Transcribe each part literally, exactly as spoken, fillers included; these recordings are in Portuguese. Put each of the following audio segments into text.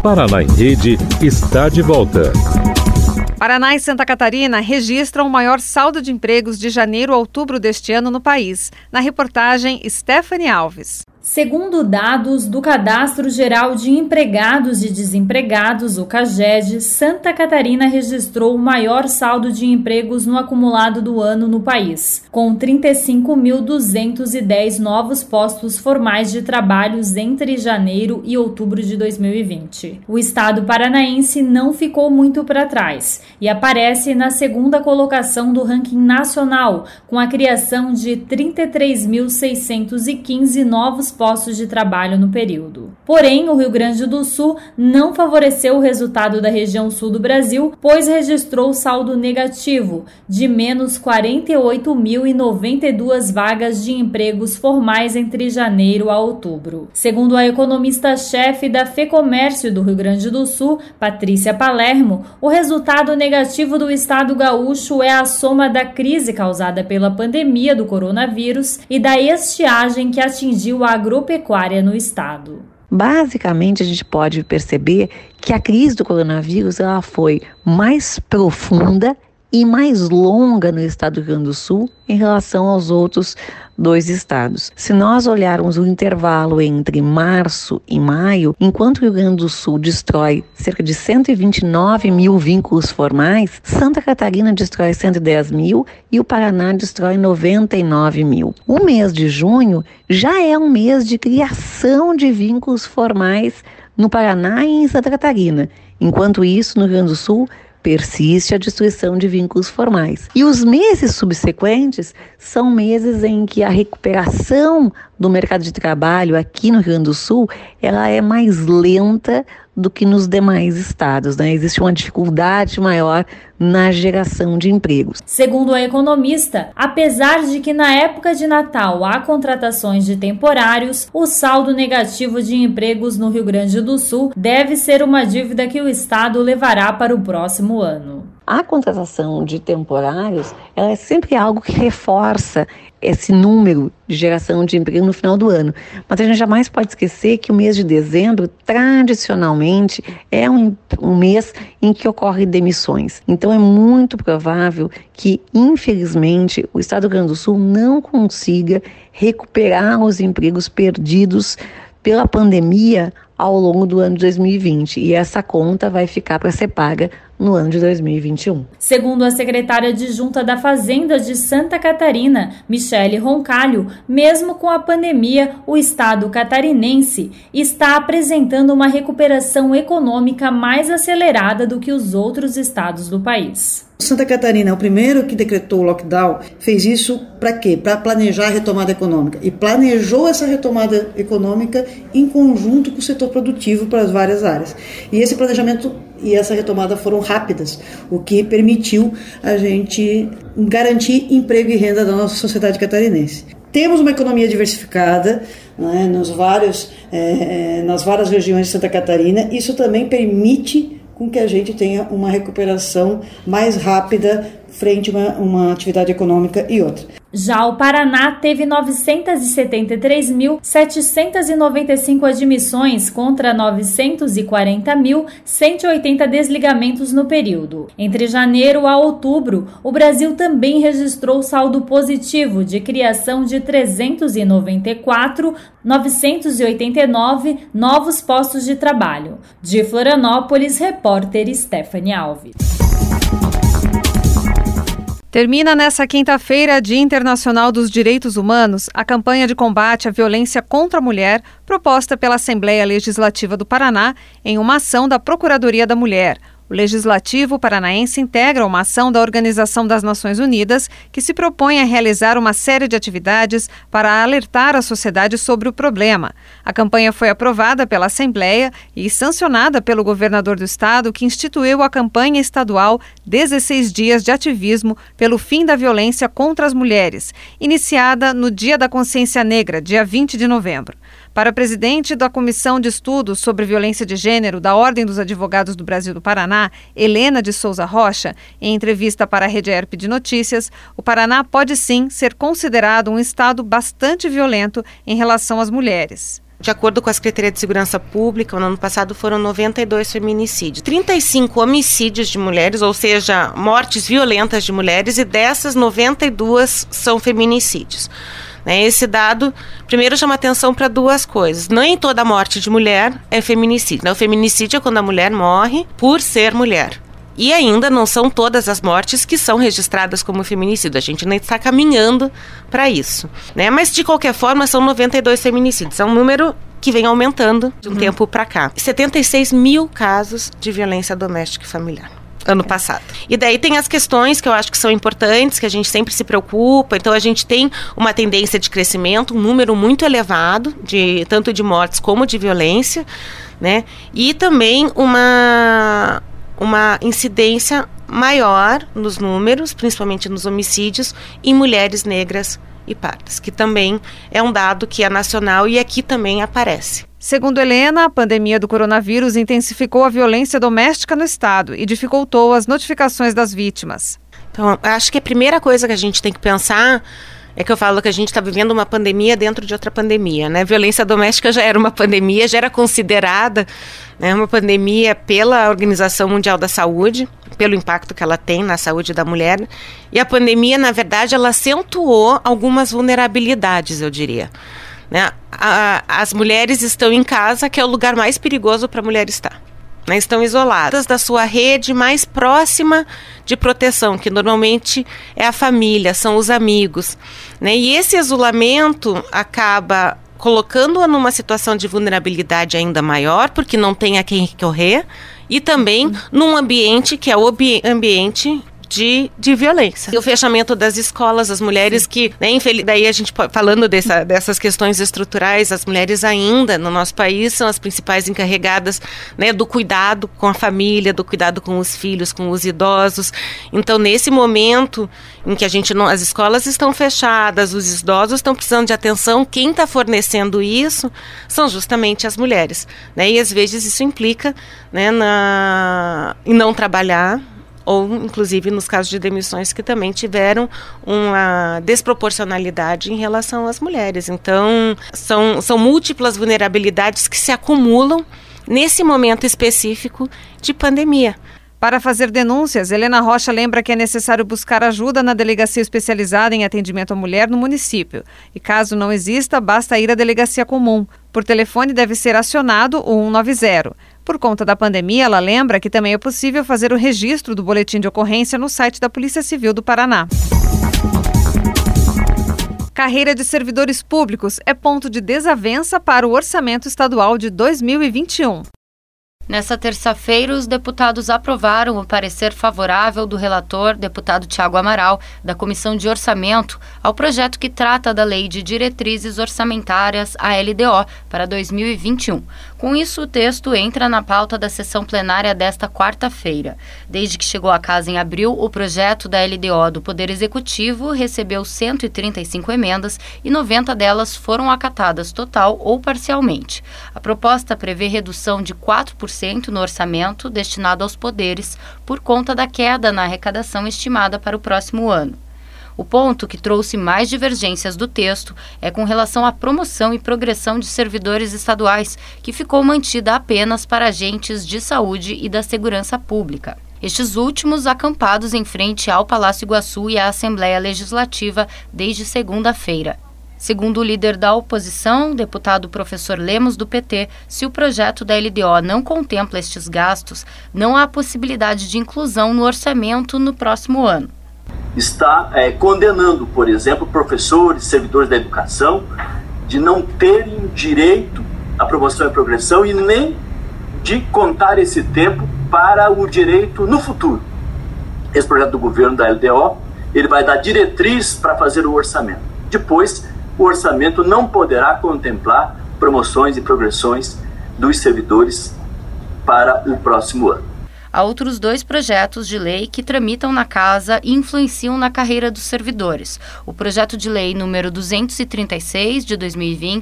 Paraná em Rede está de volta. Paraná e Santa Catarina registram o maior saldo de empregos de janeiro a outubro deste ano no país. Na reportagem, Stephanie Alves. Segundo dados do Cadastro Geral de Empregados e Desempregados, o CAGED, Santa Catarina registrou o maior saldo de empregos no acumulado do ano no país, com trinta e cinco mil duzentos e dez novos postos formais de trabalhos entre janeiro e outubro de dois mil e vinte. O estado paranaense não ficou muito para trás e aparece na segunda colocação do ranking nacional, com a criação de trinta e três mil seiscentos e quinze novos postos de trabalho no período. Porém, o Rio Grande do Sul não favoreceu o resultado da região sul do Brasil, pois registrou saldo negativo de menos quarenta e oito mil e noventa e duas vagas de empregos formais entre janeiro a outubro. Segundo a economista-chefe da FEComércio do Rio Grande do Sul, Patrícia Palermo, o resultado negativo do estado gaúcho é a soma da crise causada pela pandemia do coronavírus e da estiagem que atingiu a agropecuária no estado. Basicamente, a gente pode perceber que a crise do coronavírus ela foi mais profunda e mais longa no estado do Rio Grande do Sul em relação aos outros dois estados. Se nós olharmos o intervalo entre março e maio, enquanto o Rio Grande do Sul destrói cerca de cento e vinte e nove mil vínculos formais, Santa Catarina destrói cento e dez mil e o Paraná destrói noventa e nove mil. O mês de junho já é um mês de criação de vínculos formais no Paraná e em Santa Catarina. Enquanto isso, no Rio Grande do Sul, persiste a destruição de vínculos formais. E os meses subsequentes são meses em que a recuperação do mercado de trabalho aqui no Rio Grande do Sul ela é mais lenta do que nos demais estados, né? Existe uma dificuldade maior na geração de empregos. Segundo a economista, apesar de que na época de Natal há contratações de temporários, o saldo negativo de empregos no Rio Grande do Sul deve ser uma dívida que o estado levará para o próximo ano. A contratação de temporários ela é sempre algo que reforça esse número de geração de emprego no final do ano. Mas a gente jamais pode esquecer que o mês de dezembro, tradicionalmente, é um, um mês em que ocorrem demissões. Então é muito provável que, infelizmente, o estado do Rio Grande do Sul não consiga recuperar os empregos perdidos pela pandemia ao longo do ano de dois mil e vinte. E essa conta vai ficar para ser paga no ano de dois mil e vinte e um. Segundo a secretária adjunta da Fazenda de Santa Catarina, Michele Roncalho, mesmo com a pandemia, o estado catarinense está apresentando uma recuperação econômica mais acelerada do que os outros estados do país. Santa Catarina é o primeiro que decretou o lockdown, fez isso para quê? Para planejar a retomada econômica. E planejou essa retomada econômica em conjunto com o setor produtivo para as várias áreas. E esse planejamento e essa retomada foram rápidas, o que permitiu a gente garantir emprego e renda da nossa sociedade catarinense. Temos uma economia diversificada, né, nos vários, é, nas várias regiões de Santa Catarina. Isso também permite com que a gente tenha uma recuperação mais rápida frente a uma, uma atividade econômica e outra. Já o Paraná teve novecentos e setenta e três mil, setecentos e noventa e cinco admissões contra novecentos e quarenta mil, cento e oitenta desligamentos no período. Entre janeiro a outubro, o Brasil também registrou saldo positivo de criação de trezentos e noventa e quatro mil, novecentos e oitenta e nove novos postos de trabalho. De Florianópolis, repórter Stephanie Alves. Termina nesta quinta-feira, Dia Internacional dos Direitos Humanos, a campanha de combate à violência contra a mulher proposta pela Assembleia Legislativa do Paraná em uma ação da Procuradoria da Mulher. O Legislativo paranaense integra uma ação da Organização das Nações Unidas que se propõe a realizar uma série de atividades para alertar a sociedade sobre o problema. A campanha foi aprovada pela Assembleia e sancionada pelo governador do estado, que instituiu a campanha estadual dezesseis dias de ativismo pelo fim da violência contra as mulheres, iniciada no Dia da Consciência Negra, dia vinte de novembro. Para a presidente da Comissão de Estudos sobre Violência de Gênero da Ordem dos Advogados do Brasil do Paraná, Helena de Souza Rocha, em entrevista para a Rede E R P de Notícias, o Paraná pode sim ser considerado um estado bastante violento em relação às mulheres. De acordo com a Secretaria de Segurança Pública, no ano passado foram noventa e dois feminicídios. trinta e cinco homicídios de mulheres, ou seja, mortes violentas de mulheres, e dessas noventa e duas são feminicídios. Esse dado, primeiro, chama atenção para duas coisas. Nem toda morte de mulher é feminicídio. O feminicídio é quando a mulher morre por ser mulher. E ainda não são todas as mortes que são registradas como feminicídio. A gente nem está caminhando para isso, né? Mas, de qualquer forma, são noventa e dois feminicídios. É um número que vem aumentando de um uhum. tempo para cá. setenta e seis mil casos de violência doméstica e familiar. Ano passado. E daí tem as questões que eu acho que são importantes, que a gente sempre se preocupa. Então a gente tem uma tendência de crescimento, um número muito elevado, de, tanto de mortes como de violência, né? E também uma... uma incidência maior nos números, principalmente nos homicídios, em mulheres negras e pardas, que também é um dado que é nacional e aqui também aparece. Segundo Helena, a pandemia do coronavírus intensificou a violência doméstica no estado e dificultou as notificações das vítimas. Então, acho que a primeira coisa que a gente tem que pensar é que eu falo que a gente está vivendo uma pandemia dentro de outra pandemia, né? Violência doméstica já era uma pandemia, já era considerada, né, uma pandemia pela Organização Mundial da Saúde, pelo impacto que ela tem na saúde da mulher. E a pandemia, na verdade, ela acentuou algumas vulnerabilidades, eu diria. Né? A, as mulheres estão em casa, que é o lugar mais perigoso para a mulher estar. Né, estão isoladas da sua rede mais próxima de proteção, que normalmente é a família, são os amigos. Né, e esse isolamento acaba colocando-a numa situação de vulnerabilidade ainda maior, porque não tem a quem recorrer, e também num ambiente que é o ambiente De, de violência. E o fechamento das escolas, as mulheres que, né, infeliz... daí a gente falando dessa, dessas questões estruturais, as mulheres ainda no nosso país são as principais encarregadas, né, do cuidado com a família, do cuidado com os filhos, com os idosos. Então, nesse momento em que a gente não, as escolas estão fechadas, os idosos estão precisando de atenção, quem está fornecendo isso são justamente as mulheres, né, e às vezes isso implica, né, na... em não trabalhar, ou inclusive nos casos de demissões que também tiveram uma desproporcionalidade em relação às mulheres. Então, são, são múltiplas vulnerabilidades que se acumulam nesse momento específico de pandemia. Para fazer denúncias, Helena Rocha lembra que é necessário buscar ajuda na delegacia especializada em atendimento à mulher no município. E caso não exista, basta ir à delegacia comum. Por telefone deve ser acionado o cento e noventa. Por conta da pandemia, ela lembra que também é possível fazer o registro do boletim de ocorrência no site da Polícia Civil do Paraná. Carreira de servidores públicos é ponto de desavença para o orçamento estadual de dois mil e vinte e um. Nessa terça-feira, os deputados aprovaram o parecer favorável do relator, deputado Tiago Amaral, da Comissão de Orçamento, ao projeto que trata da Lei de Diretrizes Orçamentárias, a L D O, para dois mil e vinte e um. Com isso, o texto entra na pauta da sessão plenária desta quarta-feira. Desde que chegou à casa em abril, o projeto da L D O do Poder Executivo recebeu cento e trinta e cinco emendas e noventa delas foram acatadas total ou parcialmente. A proposta prevê redução de quatro por cento no orçamento destinado aos poderes por conta da queda na arrecadação estimada para o próximo ano. O ponto que trouxe mais divergências do texto é com relação à promoção e progressão de servidores estaduais, que ficou mantida apenas para agentes de saúde e da segurança pública. Estes últimos acampados em frente ao Palácio Iguaçu e à Assembleia Legislativa desde segunda-feira. Segundo o líder da oposição, deputado professor Lemos, do P T, se o projeto da L D O não contempla estes gastos, não há possibilidade de inclusão no orçamento no próximo ano. Está é, condenando, por exemplo, professores, servidores da educação, de não terem direito à promoção e progressão e nem de contar esse tempo para o direito no futuro. Esse projeto do governo da L D O, ele vai dar diretriz para fazer o orçamento. Depois, o orçamento não poderá contemplar promoções e progressões dos servidores para o próximo ano. Há outros dois projetos de lei que tramitam na Casa e influenciam na carreira dos servidores. O projeto de lei número duzentos e trinta e seis, de dois mil e vinte,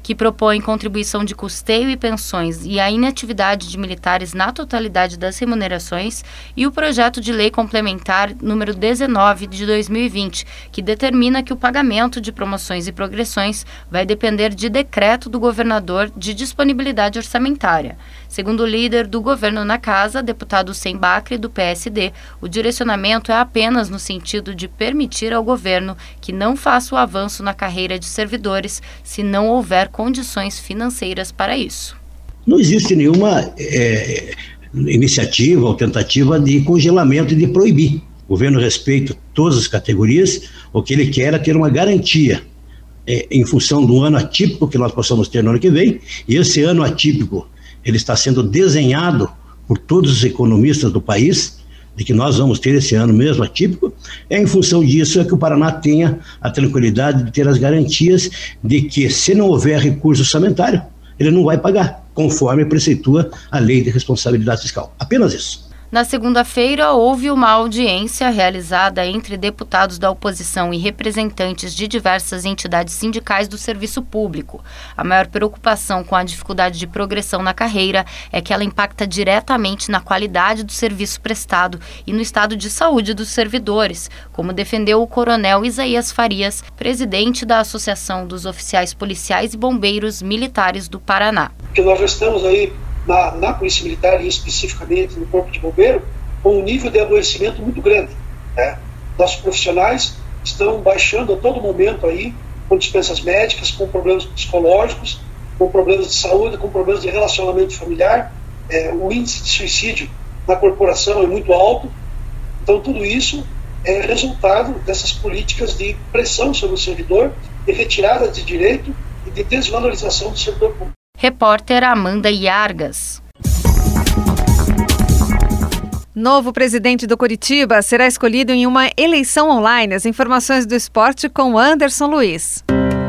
que propõe contribuição de custeio e pensões e a inatividade de militares na totalidade das remunerações, e o projeto de lei complementar número dezenove de dois mil e vinte, que determina que o pagamento de promoções e progressões vai depender de decreto do governador de disponibilidade orçamentária. Segundo o líder do governo na casa, deputado Sem Bacri, do P S D, o direcionamento é apenas no sentido de permitir ao governo que não faça o avanço na carreira de servidores se não houver condições financeiras para isso. Não existe nenhuma é, iniciativa ou tentativa de congelamento e de proibir. O governo respeita todas as categorias, o que ele quer é ter uma garantia é, em função do ano atípico que nós possamos ter no ano que vem, e esse ano atípico ele está sendo desenhado por todos os economistas do país, de que nós vamos ter esse ano mesmo atípico. É em função disso é que o Paraná tenha a tranquilidade de ter as garantias de que, se não houver recurso orçamentário, ele não vai pagar, conforme preceitua a Lei de Responsabilidade Fiscal. Apenas isso. Na segunda-feira, houve uma audiência realizada entre deputados da oposição e representantes de diversas entidades sindicais do serviço público. A maior preocupação com a dificuldade de progressão na carreira é que ela impacta diretamente na qualidade do serviço prestado e no estado de saúde dos servidores, como defendeu o coronel Isaías Farias, presidente da Associação dos Oficiais Policiais e Bombeiros Militares do Paraná. Que nós já estamos aí Na, na Polícia Militar e especificamente no Corpo de Bombeiro, com um nível de adoecimento muito grande, né? Nossos profissionais estão baixando a todo momento aí, com dispensas médicas, com problemas psicológicos, com problemas de saúde, com problemas de relacionamento familiar. É, o índice de suicídio na corporação é muito alto. Então tudo isso é resultado dessas políticas de pressão sobre o servidor, de retirada de direito e de desvalorização do servidor público. Repórter Amanda Iargas. Novo presidente do Coritiba será escolhido em uma eleição online. As informações do esporte com Anderson Luiz.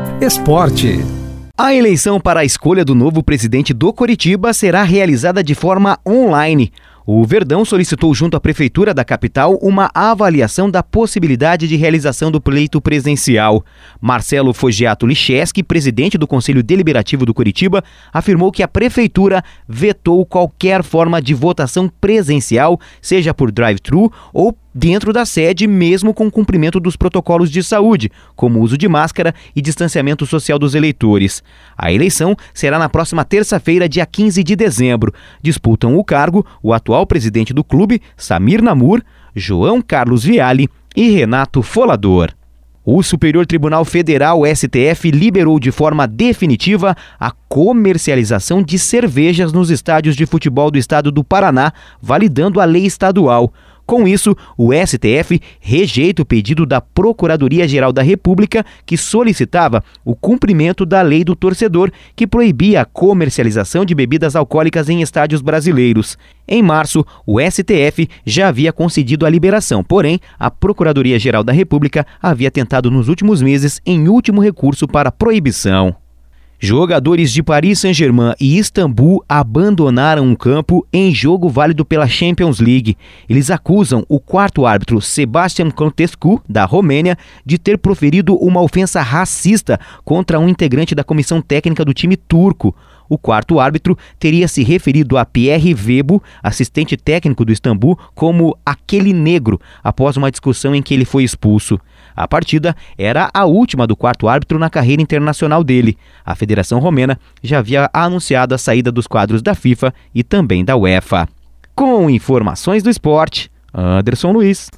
Esporte. A eleição para a escolha do novo presidente do Coritiba será realizada de forma online. O Verdão solicitou junto à Prefeitura da capital uma avaliação da possibilidade de realização do pleito presencial. Marcelo Fogiato Licheski, presidente do Conselho Deliberativo do Coritiba, afirmou que a Prefeitura vetou qualquer forma de votação presencial, seja por drive-thru ou dentro da sede, mesmo com o cumprimento dos protocolos de saúde, como uso de máscara e distanciamento social dos eleitores. A eleição será na próxima terça-feira, dia quinze de dezembro. Disputam o cargo o atual presidente do clube, Samir Namur, João Carlos Viale e Renato Folador. O Superior Tribunal Federal, S T F, liberou de forma definitiva a comercialização de cervejas nos estádios de futebol do estado do Paraná, validando a lei estadual. Com isso, o S T F rejeita o pedido da Procuradoria-Geral da República, que solicitava o cumprimento da lei do torcedor, que proibia a comercialização de bebidas alcoólicas em estádios brasileiros. Em março, o S T F já havia concedido a liberação, porém, a Procuradoria-Geral da República havia tentado nos últimos meses em último recurso para proibição. Jogadores de Paris Saint-Germain e Istambul abandonaram um campo em jogo válido pela Champions League. Eles acusam o quarto árbitro Sebastian Contescu, da Romênia, de ter proferido uma ofensa racista contra um integrante da comissão técnica do time turco. O quarto árbitro teria se referido a Pierre Vebo, assistente técnico do Istambul, como aquele negro, após uma discussão em que ele foi expulso. A partida era a última do quarto árbitro na carreira internacional dele. A Federação Romena já havia anunciado a saída dos quadros da FIFA e também da UEFA. Com informações do esporte, Anderson Luiz.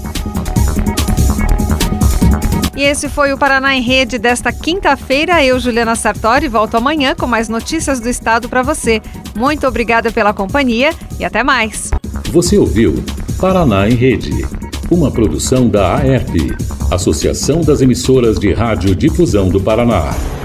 E esse foi o Paraná em Rede desta quinta-feira. Eu, Juliana Sartori, volto amanhã com mais notícias do estado para você. Muito obrigada pela companhia e até mais. Você ouviu Paraná em Rede, uma produção da A E R P, Associação das Emissoras de Rádio Difusão do Paraná.